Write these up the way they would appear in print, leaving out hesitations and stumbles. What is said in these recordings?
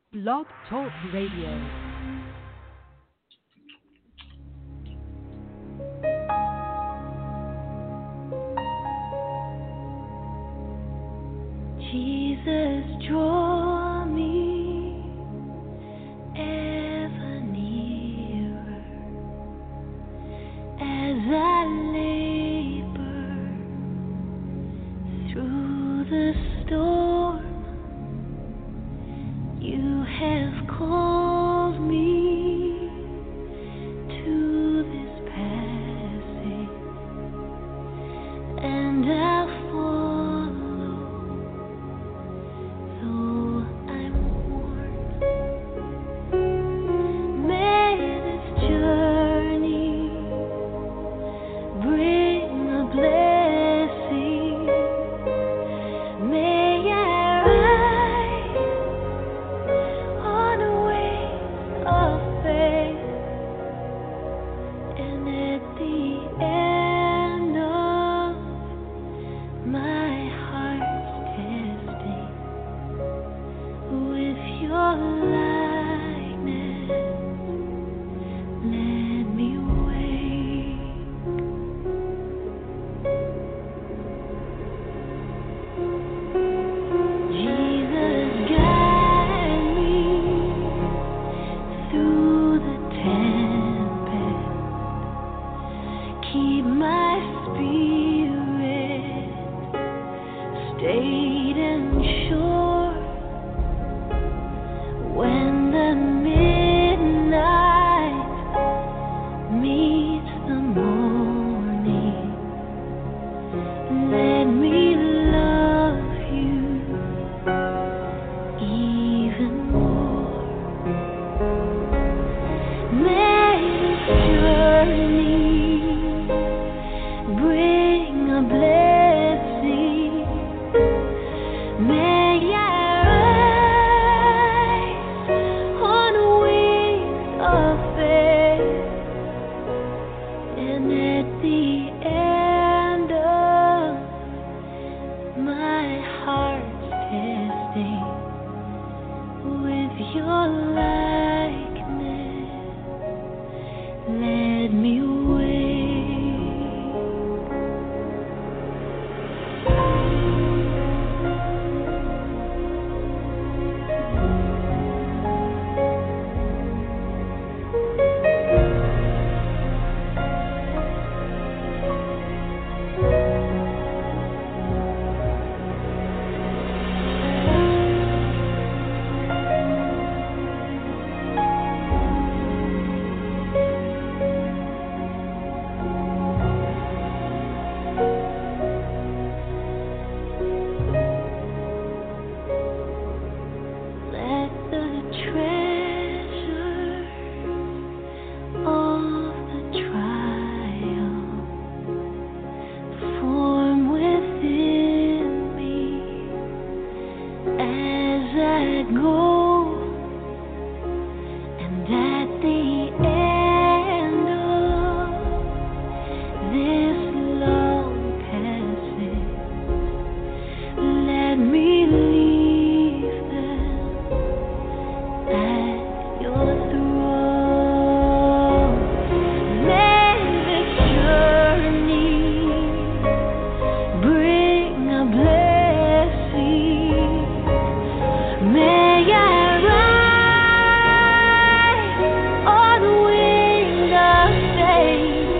Blog Talk Radio. Jesus, draw me ever nearer as I labor through the storm. You have called me to this passage, and I'll follow. Though I'm worn, may this journey bring a blessing. May I ride on the wings of faith, and at the end of my heart's testing, with your likeness, let me wake. Jesus, guide me through the tempest. Keep my spirit stayed and sure. When the midnight meets the morning, let me love you even more. May this journey bring a blessing. May I rise on wings of faith, and at the end of my heart's testing, with your likeness, let me wake. Let the treasure of the trial form within me as I go, and at the end of this long passage, let me leave them at your throne. May this journey bring a blessing. May I ride on wings of faith,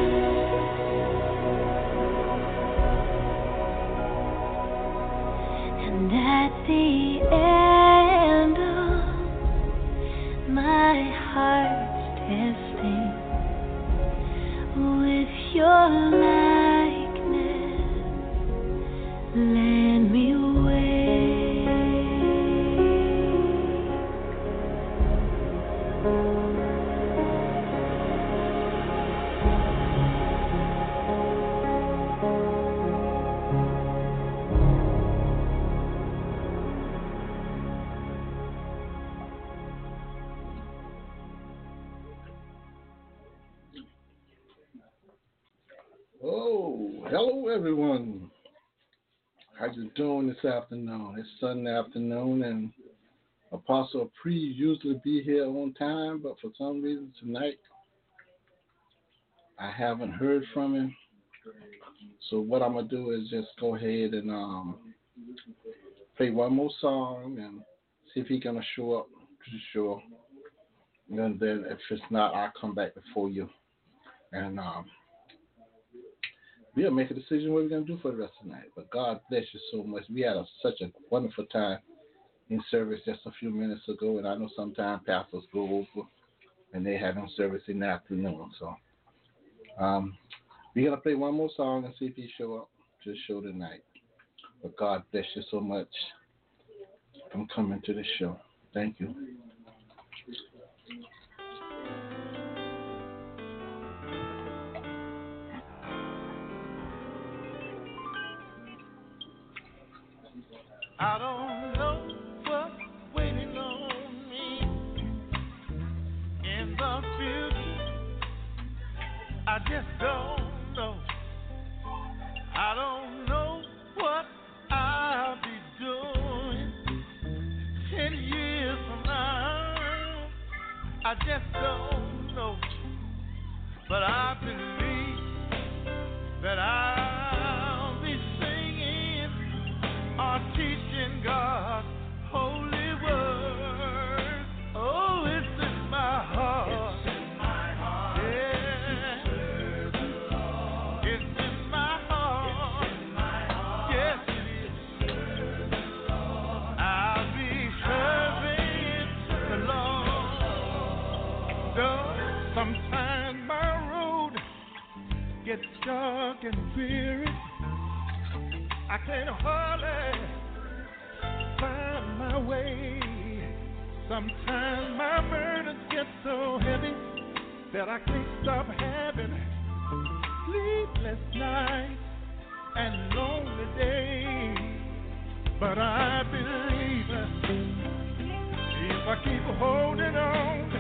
and at the end of my heart's testing, with your likeness, let me wake. Oh, hello everyone. How you doing this afternoon? It's Sunday afternoon, and Apostle Pre usually be here on time, but for some reason tonight I haven't heard from him. So what I'm gonna do is just go ahead and play one more song and see if he's gonna show up to the show. And then if it's not, I'll come back before you. And we'll make a decision what we're going to do for the rest of the night. But God bless you so much. We had such a wonderful time in service just a few minutes ago. And I know sometimes pastors go over and they have service in the afternoon. So we're going to play one more song and see if he show up to the show tonight. But God bless you so much for coming to the show. Thank you. I don't know what's waiting on me in the future. I just don't know. I don't know what I'll be doing 10 years from now. I just don't know. But I believe that I'll be singing or teaching God's holy word. Oh, it's in my heart. It's in my heart. Yeah. Serve the Lord. It's in my heart. It's in my heart. Yes, it is. Serve the Lord. I'll be serving the Lord. Though sometimes my road gets dark and weary, I can't hardly find my way. Sometimes my burdens get so heavy that I can't stop having sleepless nights and lonely days. But I believe if I keep holding on,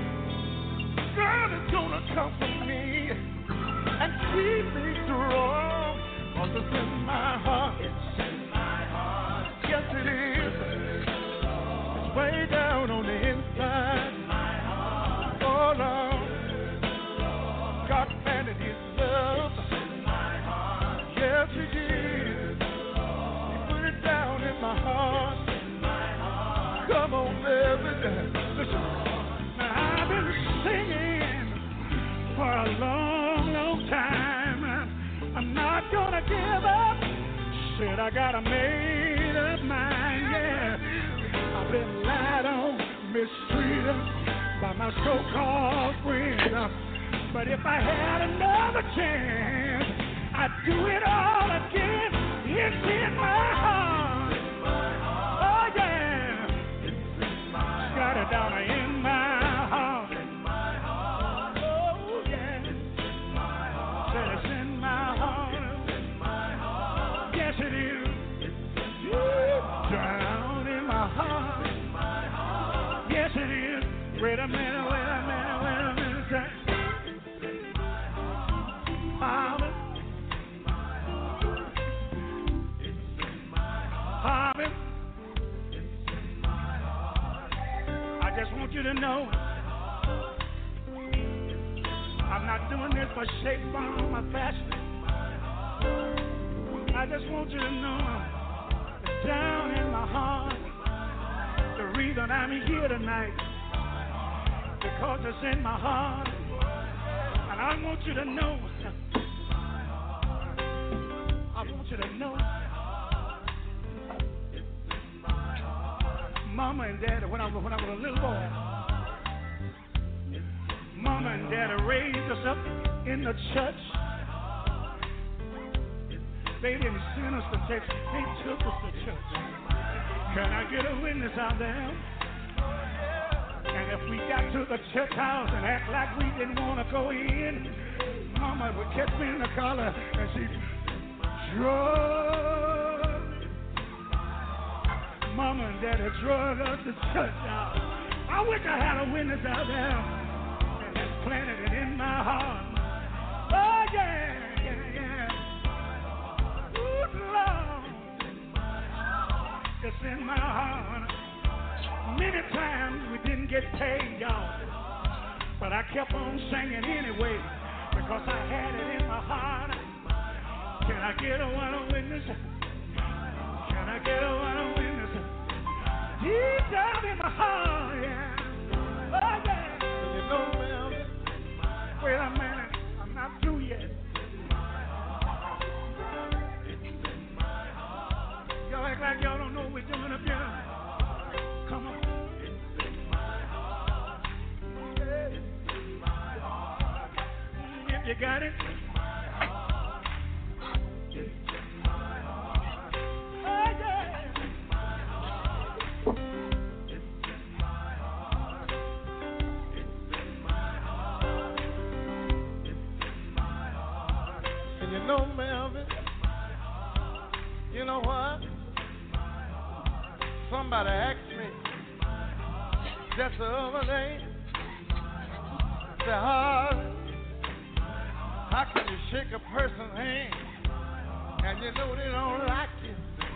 God is gonna comfort me and keep me strong. 'Cause it's in my heart. It's in my heart. Yes, it is. It's way down on the inside. It's in my heart. Oh, Lord. God planted His love. It's in my heart. Yes, He did. He put it down in my heart. It's in my heart. Come on, baby. Listen. Now, I've been singing for a long, long time. I'm not gonna give up. Said I got a made up mind, yeah. I've been lied on, mistreated by my so-called friends. But if I had another chance, I'd do it all again. It's in my heart. Oh yeah. Got it down in my heart. Wait a minute. Harvey. I just want you to know I'm not doing this for shape, form, or fashion. I just want you to know it's down in my heart. The reason I'm here tonight, because it's in my heart. And I want you to know, Mama and Daddy, when I was a little boy, Mama and Daddy raised us up in the church. They didn't send us to church, they took us to church. Can I get a witness out there? And if we got to the church house and act like we didn't want to go in, Mama would catch me in the collar and she'd drug. Mama and Daddy drug us to church house. I wish I had a witness out there and it's planted it in my heart. Oh yeah. Good Lord. It's in my heart. many times we didn't get paid, y'all. But I kept on singing anyway because I had it in my heart. Can I get a one witness? Can I get a one witness? Deep down in my heart, yeah. Oh, yeah. You know, well, wait a minute. I'm not through yet. Y'all act like y'all don't know what we're doing up here. Come on. If you got it. And you know, Melvin, you know what? Somebody asked me just the other day, said, how can you shake a person's hand and you know they don't like you?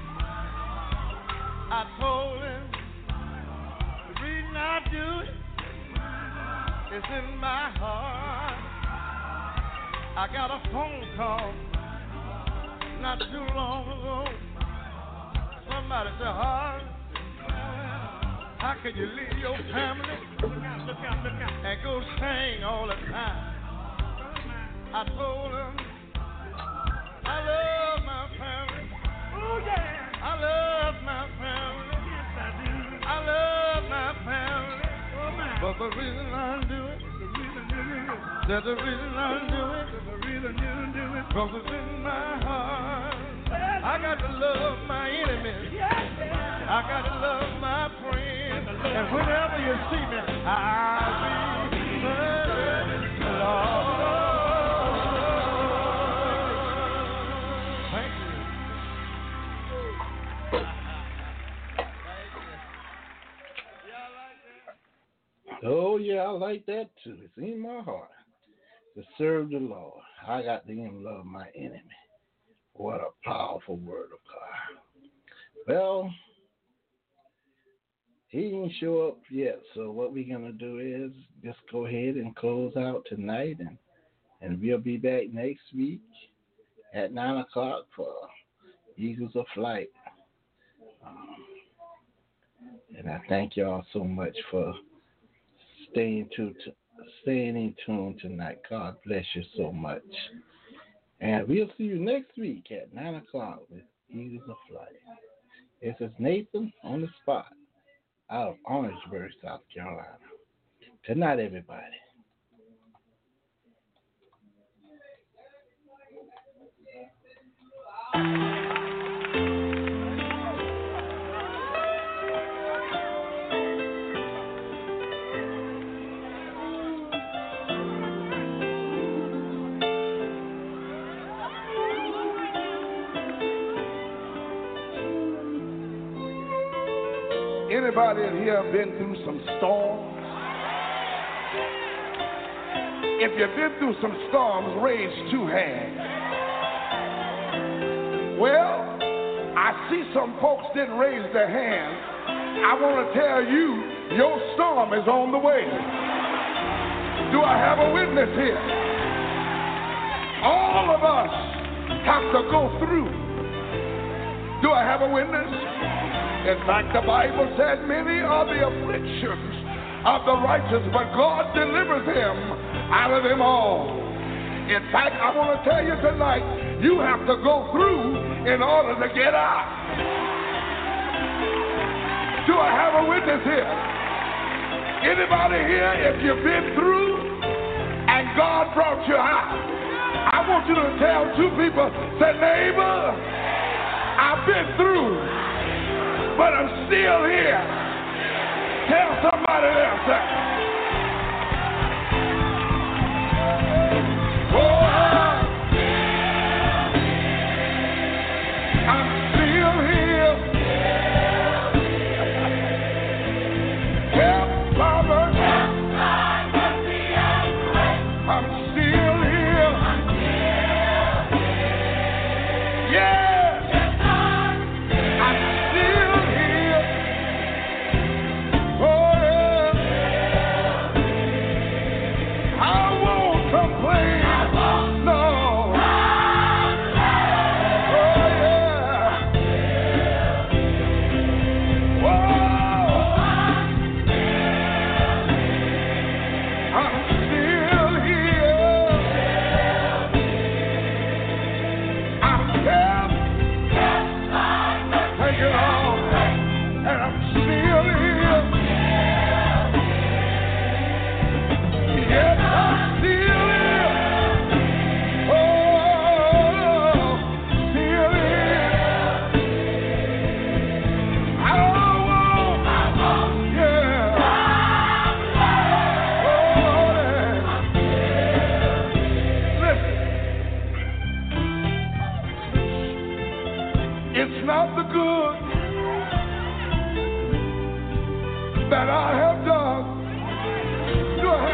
I told him the reason I do it is in my heart. I got a phone call not too long ago. Somebody said, how can you leave your family and go sing all the time? I told him I love my family. Oh yeah. I love my family. Yes, I do. I love my family. Oh my. But the reason I do it, there's a reason I do it. Because it's in my heart. I got to love my enemies. I got to love my friends. And whenever you see me, I'll be serving the Lord. Oh, yeah, I like that too. It's in my heart to serve the Lord. I got to even love my enemy. What a powerful word of God. Well, he didn't show up yet, so what we're going to do is just go ahead and close out tonight, and we'll be back next week at 9 o'clock for Eagles of Flight. And I thank y'all so much for staying in tune tonight. God bless you so much. And we'll see you next week at 9 o'clock with Eagles of Flight. This is Nathan on the spot out of Orangeburg, South Carolina. Good night, everybody. Anybody in here been through some storms? If you've been through some storms, raise two hands. Well, I see some folks didn't raise their hands. I want to tell you, your storm is on the way. Do I have a witness here? All of us have to go through. Do I have a witness? In fact, the Bible said many are the afflictions of the righteous, but God delivers him out of them all. In fact, I want to tell you tonight, you have to go through in order to get out. Do I have a witness here? Anybody here, if you've been through and God brought you out, I want you to tell two people, say, neighbor, I've been through, but I'm still here. Tell somebody else that. Oh, I'm still here. Help my mercy. I'm still here. Yeah. Oh,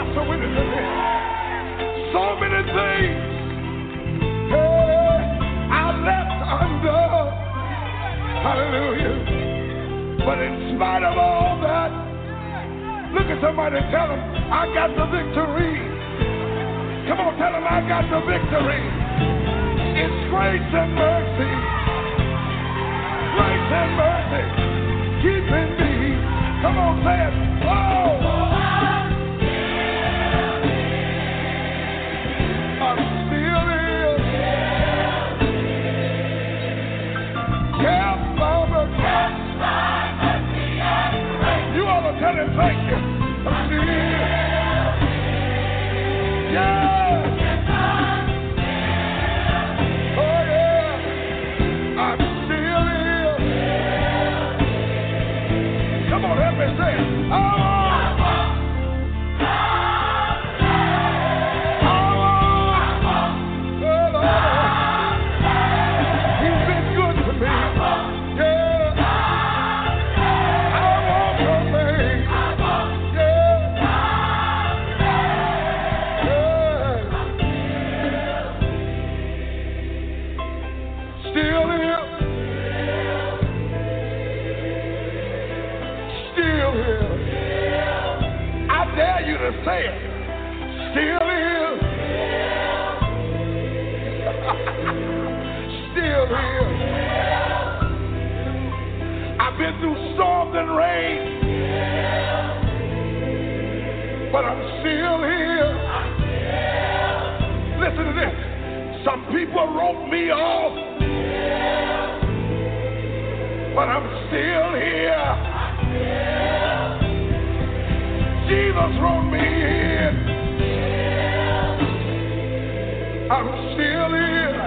got some witnesses in here. So many things I left under. Hallelujah. But in spite of all that, look at somebody and tell them, I got the victory. Come on, tell them I got the victory. It's grace and mercy. Grace and mercy. Keeping me. Come on, say it. Oh! I'm still here. Kept by mercy. You ought to tell him thank you. I'm still here. Yeah. Oh, yeah. I'm still here. Come on, help me say it. Oh. Say it. Still here. Still here. I've been through storms and rain, but I'm still here. Listen to this. Some people wrote me off, but I'm still here. Jesus wrote me in. I'm still here.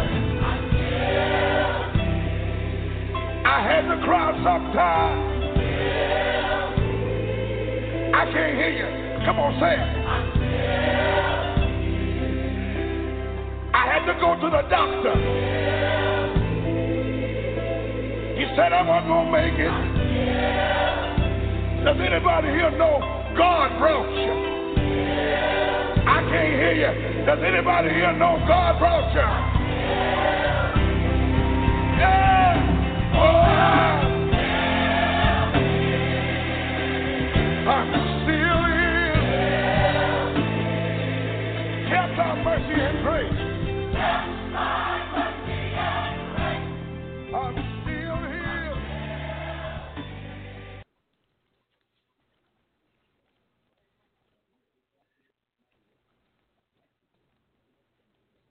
I had to cry sometimes. I can't hear you. Come on, say it. I had to go to the doctor. He said I wasn't going to make it. Does anybody here know God brought you? I can't hear you. Does anybody here know God brought you? Yeah. Oh.